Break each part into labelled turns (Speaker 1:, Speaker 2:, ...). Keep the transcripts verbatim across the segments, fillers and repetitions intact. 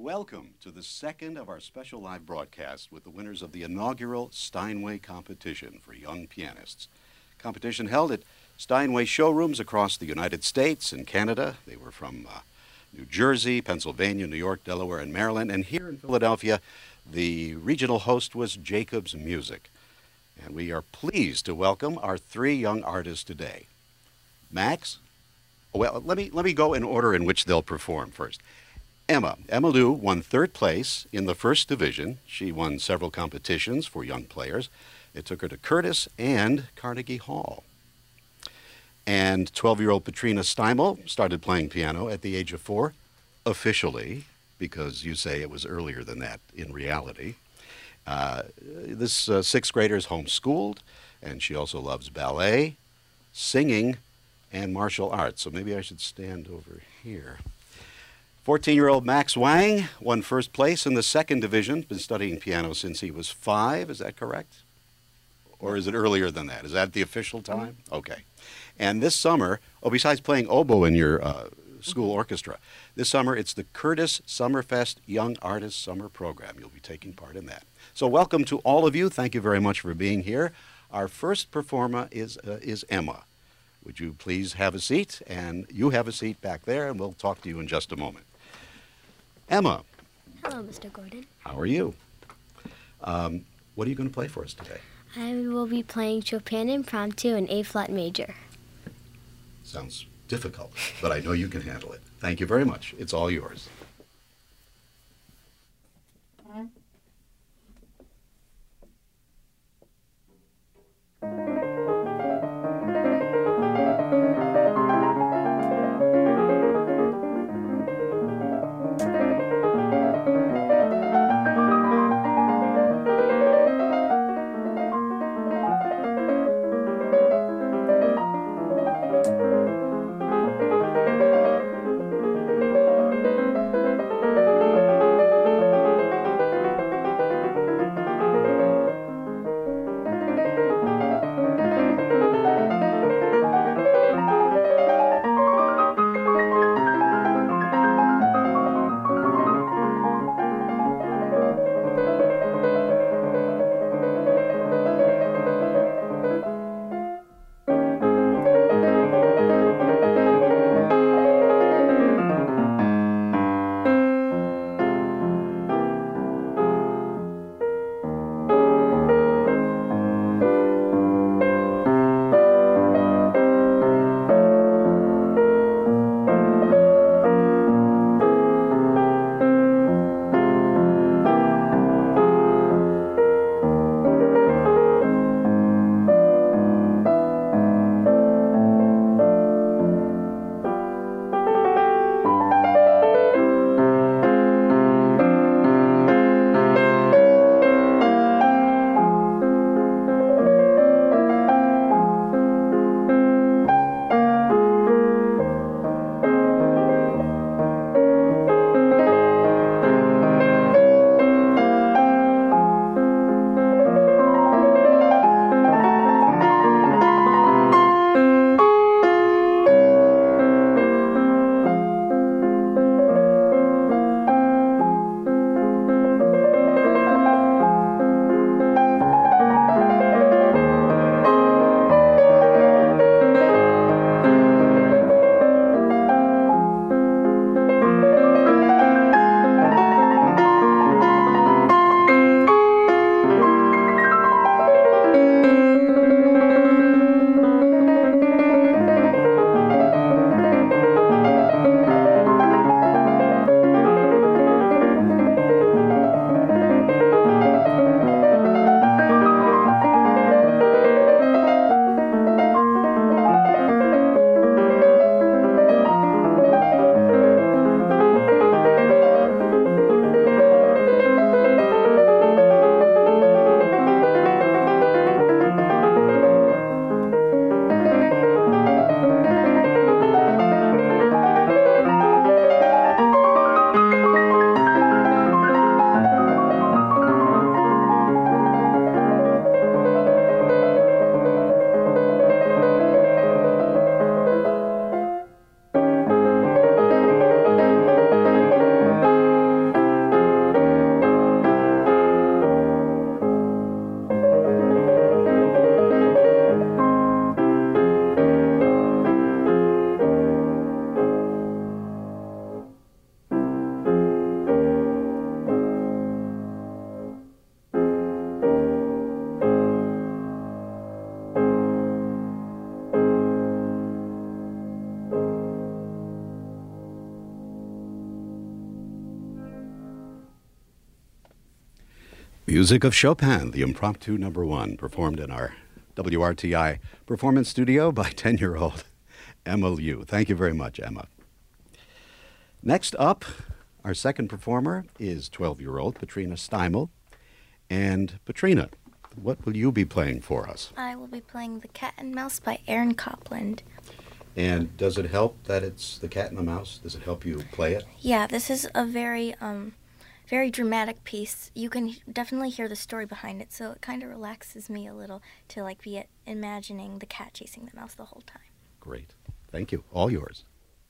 Speaker 1: Welcome to the second of our special live broadcasts with the winners of the inaugural Steinway competition for young pianists. Competition held at Steinway showrooms across the United States and Canada. They were from uh, New Jersey, Pennsylvania, New York, Delaware, and Maryland. And here in Philadelphia, the regional host was Jacobs Music. And we are pleased to welcome our three young artists today. Max? Well, let me, let me go in order in which they'll perform first. Emma. Emma Lou won third place in the first division. She won several competitions for young players. It took her to Curtis and Carnegie Hall. And twelve-year-old Patrina Steimel started playing piano at the age of four, officially, because you say it was earlier than that in reality. Uh, this uh, sixth grader is homeschooled, and she also loves ballet, singing, and martial arts. So maybe I should stand over here. fourteen-year-old Max Wang won first place in the second division. Been studying piano since he was five. Is that correct? Or is it earlier than that? Is that the official time? Okay. And this summer, oh, besides playing oboe in your uh, school orchestra, this summer it's the Curtis Summerfest Young Artist Summer Program. You'll be taking part in that. So welcome to all of you. Thank you very much for being here. Our first performer is, uh, is Emma. Would you please have a seat? And you have a seat back there, and we'll talk to you in just a moment. Emma.
Speaker 2: Hello, Mister Gordon.
Speaker 1: How are you? Um, what are you going to play for us today?
Speaker 2: I will be playing Chopin Impromptu in A-flat major.
Speaker 1: Sounds difficult, but I know you can handle it. Thank you very much. It's all yours. Music of Chopin, the impromptu number one, performed in our W R T I performance studio by ten-year-old Emma Liu. Thank you very much, Emma. Next up, our second performer is twelve-year-old Patrina Steimel. And Patrina, what will you be playing for us?
Speaker 3: I will be playing The Cat and Mouse by Aaron Copland.
Speaker 1: And does it help that it's The Cat and the Mouse? Does it help you play it?
Speaker 3: Yeah, this is a very, um, very dramatic piece. You can definitely hear the story behind it, so it kind of relaxes me a little to like be imagining the cat chasing the mouse the whole time.
Speaker 1: Great. Thank you. All yours.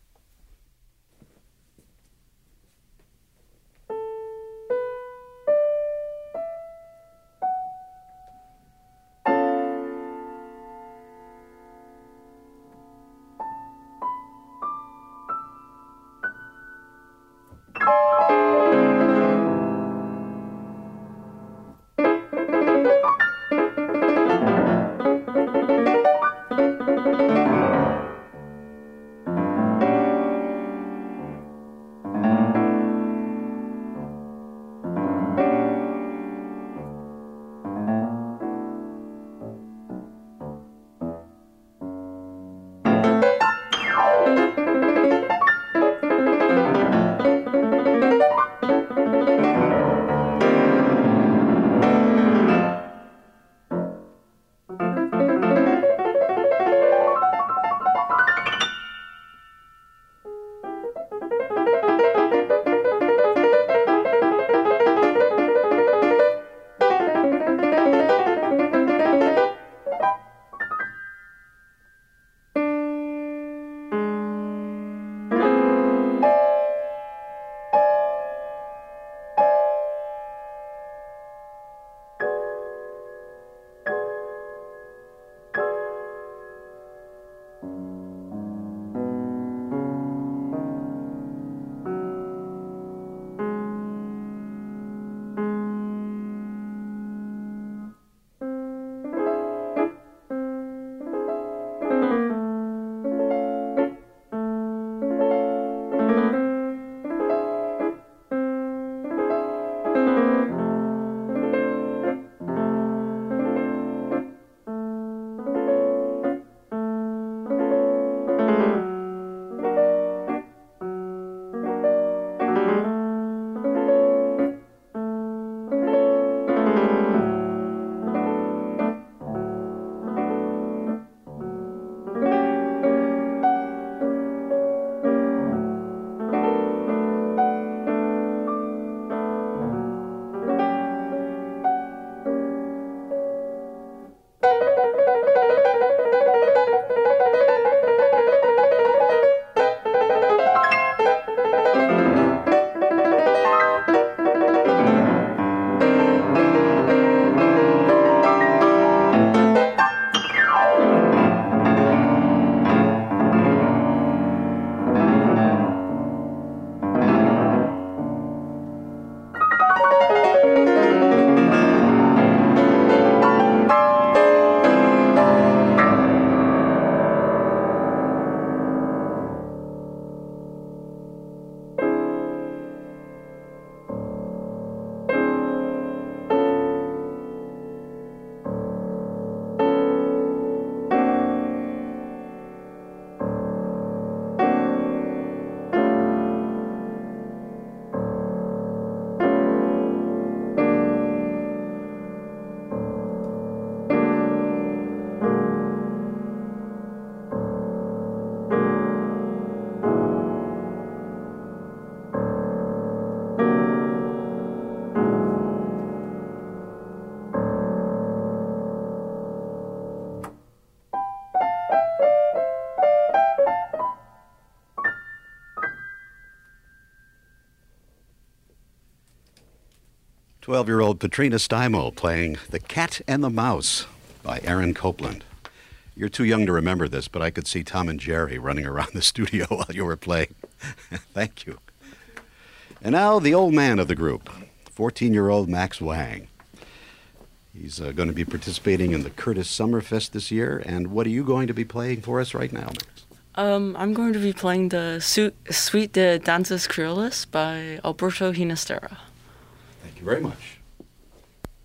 Speaker 1: twelve-year-old Patrina Steimel playing The Cat and the Mouse by Aaron Copland. You're too young to remember this, but I could see Tom and Jerry running around the studio while you were playing. Thank you. And now the old man of the group, fourteen-year-old Max Wang. He's uh, going to be participating in the Curtis Summerfest this year. And what are you going to be playing for us right now, Max?
Speaker 4: Um, I'm going to be playing the su- Suite de Danzas Criollas by Alberto Ginastera.
Speaker 1: Thank you very much.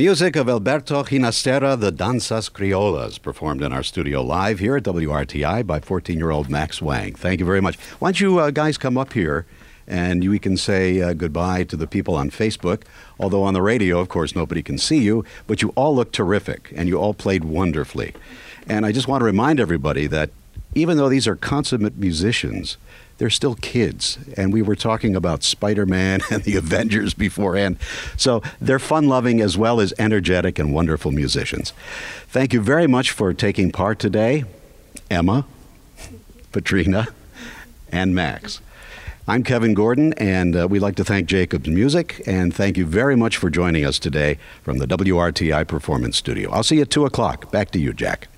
Speaker 1: Music of Alberto Ginastera, the Danzas Criollas, performed in our studio live here at W R T I by fourteen-year-old Max Wang. Thank you very much. Why don't you uh, guys come up here and we can say uh, goodbye to the people on Facebook. Although on the radio, of course, nobody can see you, but you all look terrific and you all played wonderfully. And I just want to remind everybody that even though these are consummate musicians, they're still kids. And we were talking about Spider-Man and the Avengers beforehand. So they're fun-loving as well as energetic and wonderful musicians. Thank you very much for taking part today, Emma, Patrina, and Max. I'm Kevin Gordon, and uh, we'd like to thank Jacobs Music, and thank you very much for joining us today from the W R T I Performance Studio. I'll see you at two o'clock. Back to you, Jack.